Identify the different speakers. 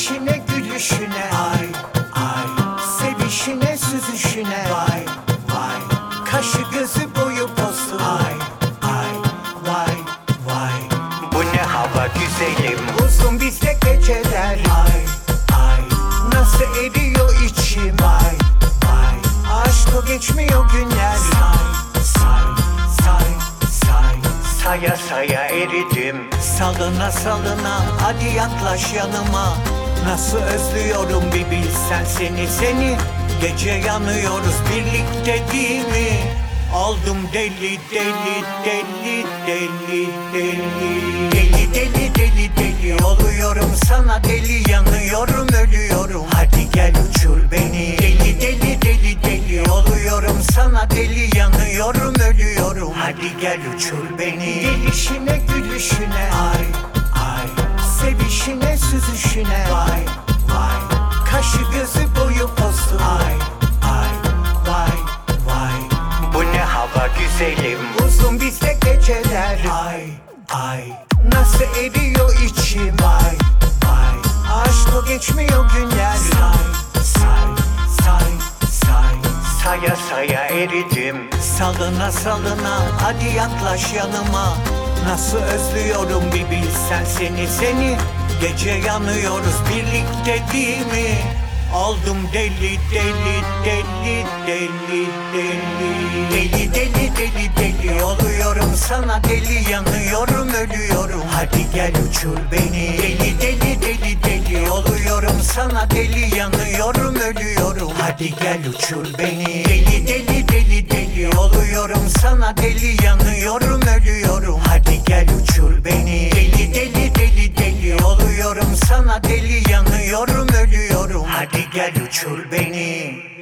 Speaker 1: Gelişine gülüşüne ay ay, sevişine süzüşüne vay vay, kaşı gözü boyu postu ay ay vay vay.
Speaker 2: Bu ne hava güzelim,
Speaker 1: Uzun bizde geceler ay ay, nasıl eriyor içim ay ay. Aşk o geçmiyor günler say say say say.
Speaker 2: saya saya eridim.
Speaker 1: Salına salına hadi yaklaş yanıma. Nasıl özlüyorum bir bilsen seni. Gece yanıyoruz birlikte değil mi? Oldum deli deli deli deli deli. Deli deli deli deli oluyorum sana, deli yanıyorum ölüyorum. Hadi gel uçur beni. Deli deli deli deli oluyorum sana, deli yanıyorum ölüyorum. Hadi gel uçur beni. Gelişine gülüşüne ay ay, sevişine süzüşüne vay vay, kaşı gözü boyu postu ay ay vay vay.
Speaker 2: Bu ne hava güzelim,
Speaker 1: Uzun bizde geceler ay ay, nasıl eriyor içim ay ay. Aşk o geçmiyor günler say say say say.
Speaker 2: saya saya eridim.
Speaker 1: Salına salına hadi yaklaş yanıma. Nasıl özlüyorum bir bilsen seni. Gece yanıyoruz birlikte değil mi? Oldum deli deli deli deli deli. Deli deli deli deli oluyorum sana, deli yanıyorum ölüyorum. Hadi gel uçur beni. Deli deli deli deli oluyorum sana, deli yanıyorum ölüyorum. Hadi gel uçur beni. Deli deli deli deli oluyorum sana, deli yanıyorum ölüyorum. Hadi gel uçur beni. Deli deli deli deli oluyorum sana, deli yanıyorum ölüyorum. Hadi gel uçur beni.